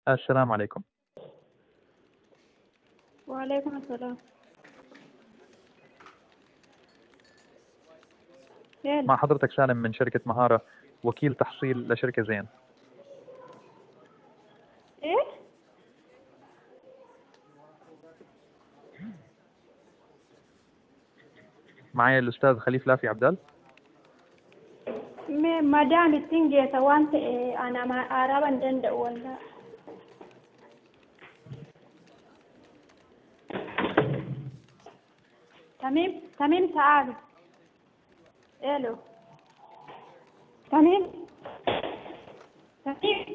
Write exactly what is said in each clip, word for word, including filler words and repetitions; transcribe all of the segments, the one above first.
السلام عليكم. وعليكم السلام. يلا. مع حضرتك سالم من شركة مهارة، وكيل تحصيل لشركة زين. ايه؟ معايا الأستاذ خليف لافي عبدال. م- ما دام التنجي سوانت إيه انا ما ارابا دند ولا. تميم تميم تعالوا. الو. تميم. تميم.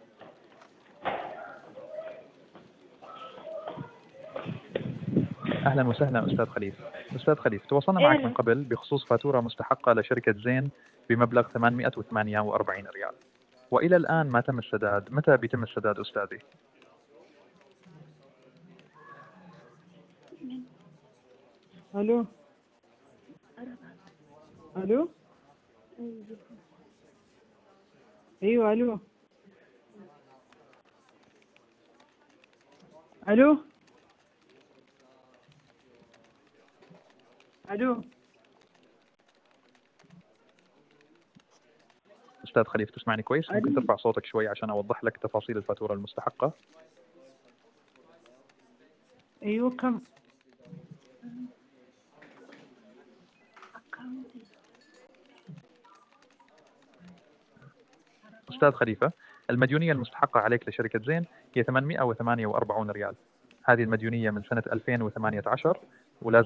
أهلا وسهلا أستاذ خليف. أستاذ خليف، تواصلنا معك من الو. قبل بخصوص فاتورة مستحقة لشركة زين بمبلغ ثمانمئة وثمانية وأربعين ريال، وإلى الآن ما تم السداد. متى بيتم السداد أستاذي؟ الو الو ايوه الو الو الو أستاذ خليف، تسمعني كويس؟ ممكن الو ترفع صوتك شوي عشان أوضح لك تفاصيل الفاتورة المستحقة. ايوه كم أستاذ خليفة، المديونية المستحقة عليك لشركة زين هي ثمانمئة وثمانية وأربعين ريال. هذه المديونية من سنة ألفين وثمانية عشر، ولازم